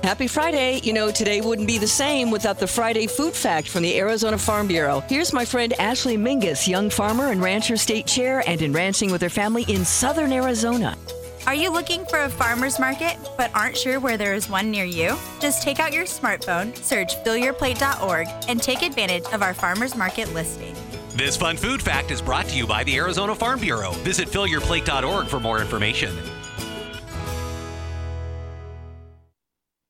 Happy Friday. You know, today wouldn't be the same without the Friday Food Fact from the Arizona Farm Bureau. Here's my friend Ashley Mingus, young farmer and rancher state chair and in ranching with her family in southern Arizona. Are you looking for a farmer's market but aren't sure where there is one near you? Just take out your smartphone, search fillyourplate.org, and take advantage of our farmer's market listing. This fun food fact is brought to you by the Arizona Farm Bureau. Visit fillyourplate.org for more information.